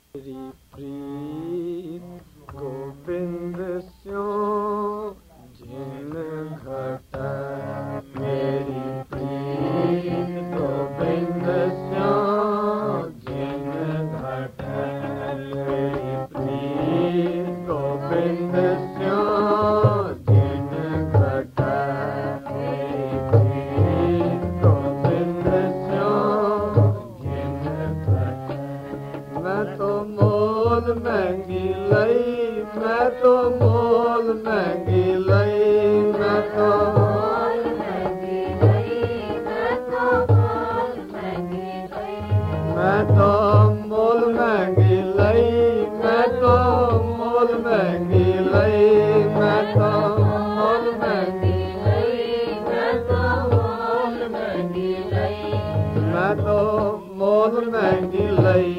प्रीत गोविंद स्यो जिन घट मेरी प्रीत गोविंद स्यो जिन घट मेरी प्रीत गोविंद स्यो जिन घट मेरी प्रीत गोविंद स्यो जिन घट मैं तो मोल महंगी लई मैं तो मोल महंगी लई मैं तो मोल महंगी लई मैं तो मोल महंगी लई मैं तो मोल महंगी लई मैं तो मोल महंगी लई मैं तो मोल महंगी लई मैं तो मोल महंगी लई मैं तो मोल महंगी लई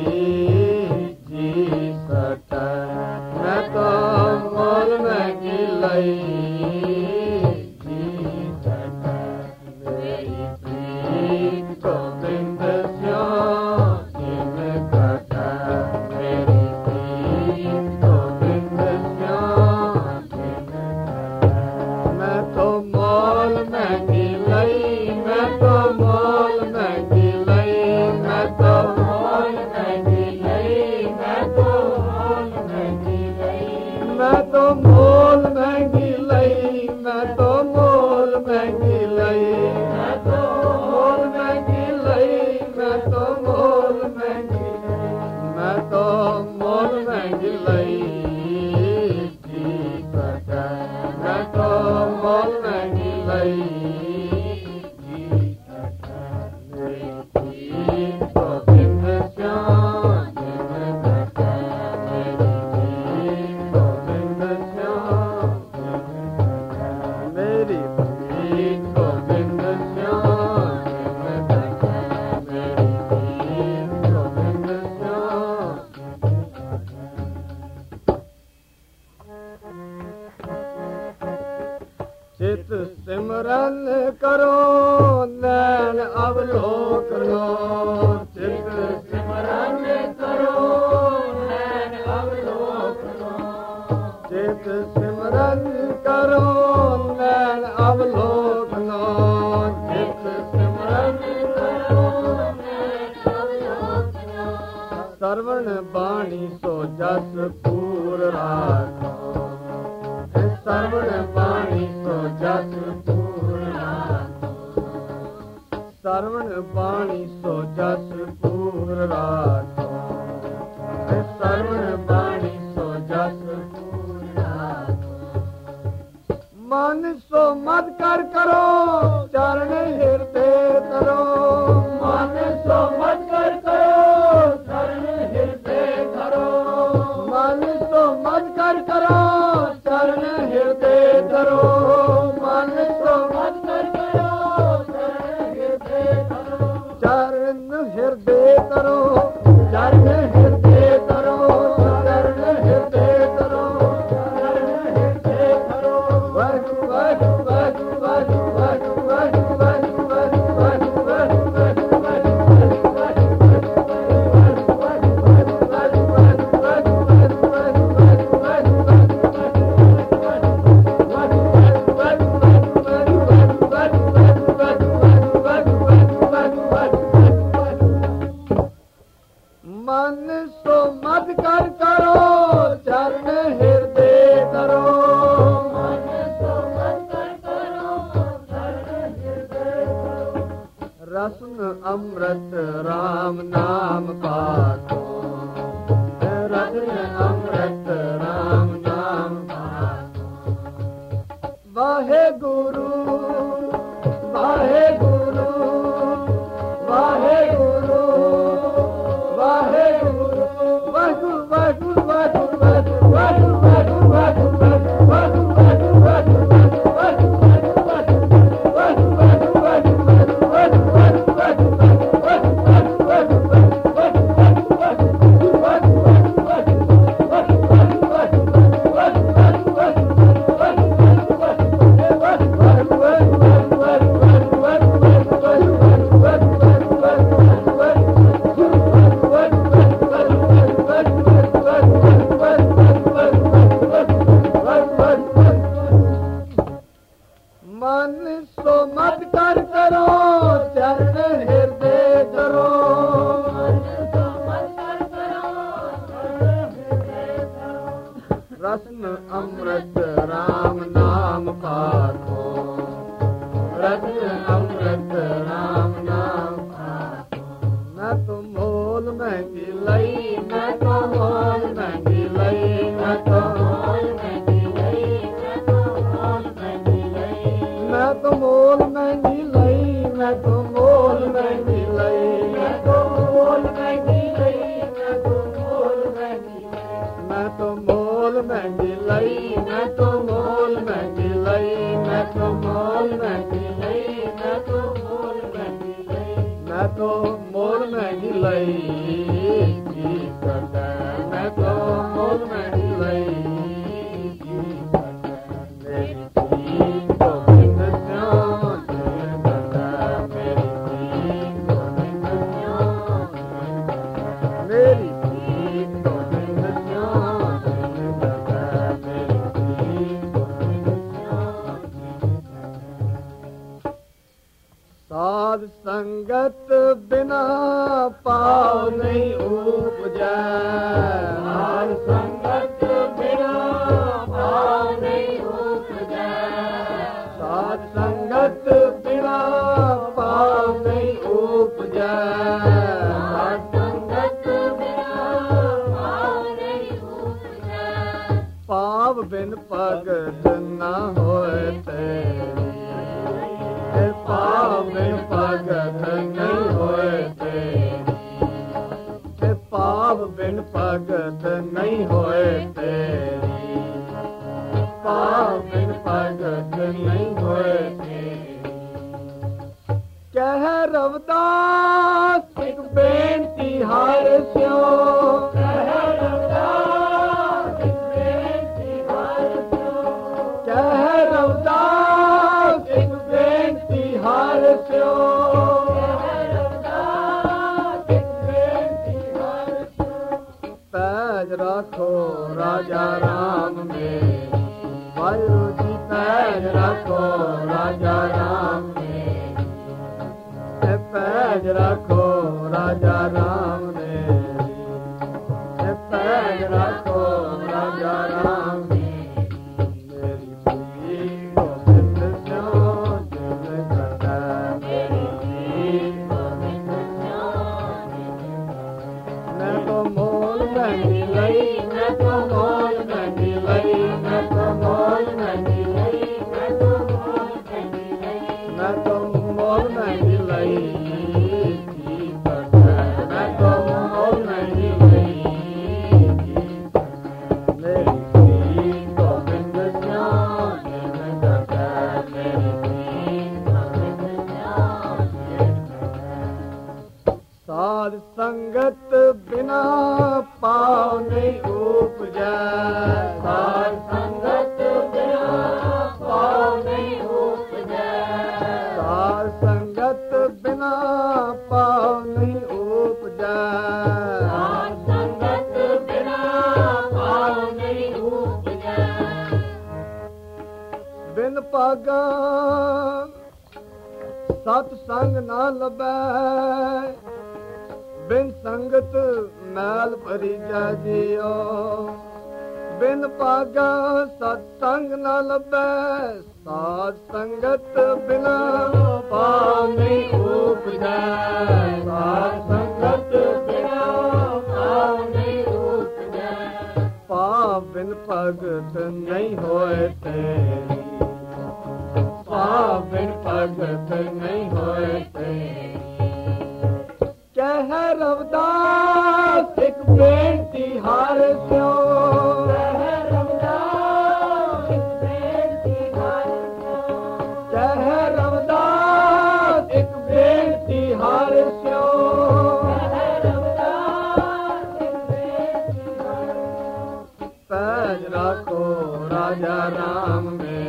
मैं तो मोल महंगी लई जी सट मेरी प्रीत गोविंद स्यो जिन घट मेरी प्रीत गोविंद स्यो जिन घट मैं तो मोल महंगी लई मैं तो मोल महंगी लई मैं तो मोल महंगी लई मैं तो मैं तो मोल महंगी लई मैं तो मोल महंगी लई मैं तो मोल महंगी लई मैं तो मोल महंगी मैं तो मोल महंगी लई जी सट मैं तो मोल महंगी लई जी सट मेरी प्रीत गोविंद स्यो जिन घट मेरी प्रीत गोविंद स्यो मेरी प्रीत गोविंद स्यो जिन घट मेरी प्रीत गोविंद स्यो चित सिमरन करो नैन अवलोकनो चित सिमरन करो नैन अवलोकनो चित सिमरन करो नैन अवलोकनो चित सिमरन करो नैन अवलोकनो श्रवण बाणी सो जस पूर राखो श्रवण बाणी सो जस पूर राखो श्रवण बाणी सो जस पूर राखो श्रवण बाणी सो जस पूर राखो मन सो मत कर करो चरण हृदय करो मन सो मत कर करो चरण हृदय करो मन सो मत कर करो चरण हृदय करो मन सो मत कर करो चरण हृदय करो चरण हृदय करो चरण हृदय करो चरण हृदय करो चरण हृदय करो वाहु वाहु वाहु वाहु वाहु वाहु वाहु वाहु वाहु वाहु मन सो मत कर करो चरण हृदय करो मन सो मत कर करो चरण हृदय करो रसन अमृत राम नाम पाठो रसन अमृत राम नाम पाठो वाहे गुरु वाहे गुरु वाहे गुरु वाहे गुरु वाहु वाहु वाहु वाहु वाहु वाहु वाहु वाहु वाहु वाहु वाहु वाहु रसन अमृत राम नाम पाको रसन अमृत राम नाम पाको मैं तो मोल महंगी लई मैं तो मोल महंगी लई मैं तो मोल महंगी लई मैं तो मोल महंगी लई मैं तो मोल महंगी लई मैं तो मोल महंगी लई मैं तो मोल महंगी लई मैं तो मोल महंगी लई मैं तो मोल महंगी लई मैं तो मोल महंगी लई मैं तो मोल महंगी लई मैं तो मोल महंगी लई की करता मैं तो मोल महंगी लई की करता मेरी प्रीत गोविंद स्यों करता मेरी प्रीत गोविंद स्यों मेरी प्रीत गोविंद स्यों करता मेरी प्रीत गोविंद स्यों साध संगत बिना पाव नहीं उपजै साध संगत बिना पाव नहीं उपजै साध संगत बिना पाव नहीं उपजै साध संगत बिना पाव नहीं उपजै पाव बिन भगत न होए तेरी पाव बिन भगत नहीं होए तेरी पाव बिन भगत नहीं होए तेरी पाव बिन भगत नहीं होए तेरी कह रविदास एक बेनती हार स्यो कह रविदास एक बेनती हार स्यो कह रविदास एक बेनती हार स्यो पैज रखो राजा राम मेरी वायु जी पैज रखो राजा राम मेरी पैज रखो राजा राम मेरी पैज रखो राजा राम मेरी प्रीत गोविंद स्यों दिल करता मेरी प्रीत गोविंद स्यों मैं तो मोल महंगी लई मैं तो मोल महंगी लई मैं तो मोल महंगी लई मैं तो मोल महंगी लई मैं तो मोल महंगी लई की करता मैं तो मोल महंगी लई की करता मेरी प्रीत गोविंद स्यों दिल करता मेरी प्रीत गोविंद स्यों दिल करता साध संगत बिना पाव नहीं उपजै साध संगत बिना पाव नहीं उपजै साध संगत बिना पाव नहीं उपजै साध संगत बिना पाव नहीं उपजै बिन पागा सत संग ना लभै बिन संगत मैल भरी जा जियो बिन पागा सत्संग न लभै साध संगत बिना पाव नहीं उपजै साध संगत बिना पाव नहीं उपजै पाव बिन भगत नहीं होए तेरी पाव बिन भगत नहीं होए तेरी कह रविदास एक बेनती हार स्यो कह रविदास एक बेनती हार स्यो कह रविदास एक बेनती हार स्यो कह रविदास एक बेनती हार स्यो पैज रखो राजा राम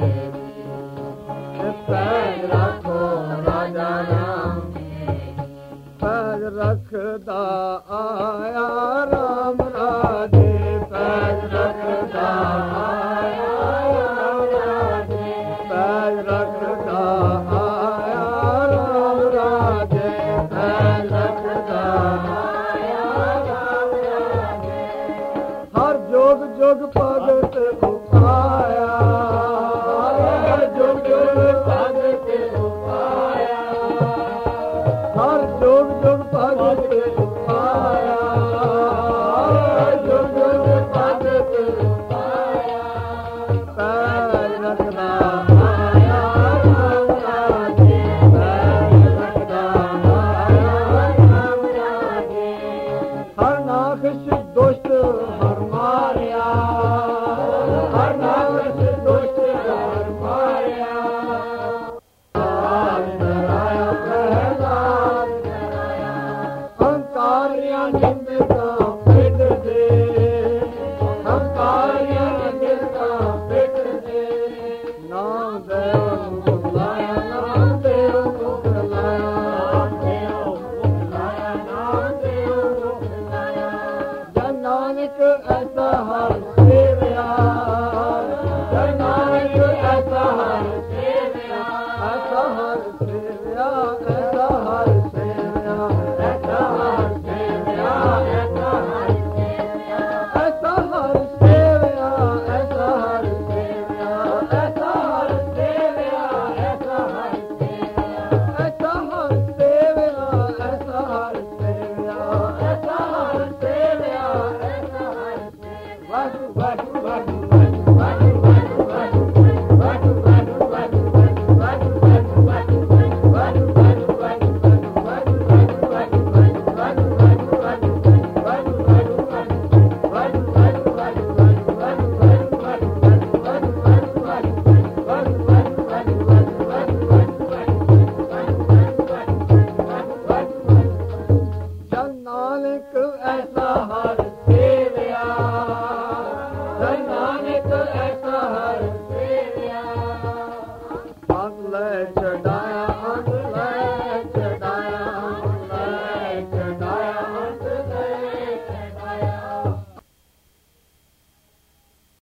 मेरी पैज रखो राजा राम पैज रखदा आया राम राजे पैज रखदा आया राम राजे पैज रखदा आया राम राजे पैज रखदा आया राम राजे हर जो ਜੋਗ ਜੋਗ ਭਗਤ ਉਪਾਇਆ ਹਰ ਜੋਗ ਜੋਗ ਭਗਤ ਉਪਾਇਆ ਹਰ ਜੋਗ ਜੋਗ ਭਗਤ ਉਪਾਇਆ ਹਰ ਜੋਗ ਜੋਗ ਭਗਤ ਉਪਾਇਆ ਪੈਰ ਰੱਖਦਾ ਮਾਇਆ ਨਾਮ ਰਾਜੇ ਪੈਰ ਰੱਖਦਾ ਮਾਇਆ ਨਾਮ ਰਾਜੇ ਹਰ ਨਾਖਸ਼ ਦੁਸ਼ਟ ਹਰ ਮਾਰਿਆ ਹਰ ਨਾਖਸ਼ ਦੁਸ਼ਟ ਹਰ ਮਾਰਿਆ ਕਰਾਇਆ ਪ੍ਰਹਲਾਦ ਕਰਾਇਆ ਹੰਕਾਰੀਆਂ ਨਿੰਦਕਾਂ ਪਿੱਟ ਦੇ ਹੰਕਾਰੀਆਂ ਨਿੰਦਕਾਂ ਪਿੱਟ ਦੇ ਨਾਮ ਦੇਵ ਮੁਖ ਲਾਇਆ ਨਾਮ ਦੇਵ ਮੁਖ ਲਾਇਆ ਨਾਮ ਦੇਵ ਮੁਖ ਲਾਇਆ ਨਾਮ ਦੇਵ ਮੁਖ ਲਾਇਆ ਜਨ ਨਾਨਕ ਐਸਾ ਹਰ ਸੇਵਿਆ ਜਨ ਨਾਨਕ ਐਸਾ ਹਰ ਸੇਵਿਆ ਐਸਾ ਹਰ ਸੇਵਿਆ ਐਸਾ ਹਰ ਸੇਵਿਆ ਐਸਾ ਹਰ ਸੇਵਿਆ ਐਸਾ ਹਰ ਸੇਵਿਆ ਐਸਾ ਹਰ ਸੇਵਿਆ ਐਸਾ ਹਰ ਸੇਵਿਆ ਐਸਾ ਹਰ ਸੇਵਿਆ ਐਸਾ ਹਰ ਸੇਵਿਆ ਐਸਾ ਹਰ ਸੇਵਿਆ ਐਸਾ ਹਰ ਸੇਵਿਆ ਐਸਾ ਹਰ ਸੇਵਿਆ ਐਸਾ ਹਰ ਸੇਵਿਆ